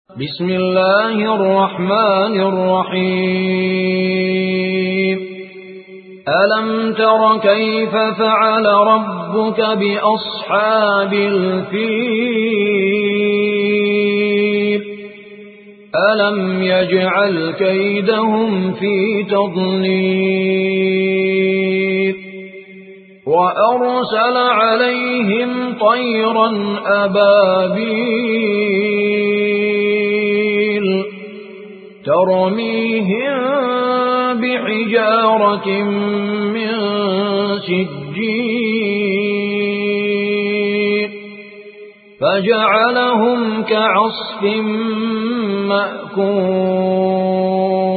بسم الله الرحمن الرحيم ألم تر كيف فعل ربك بأصحاب الفيل ألم يجعل كيدهم في تضليل وأرسل عليهم طيرا أبابيل ترميهم بحجارة من سجيل فجعلهم كعصف مأكول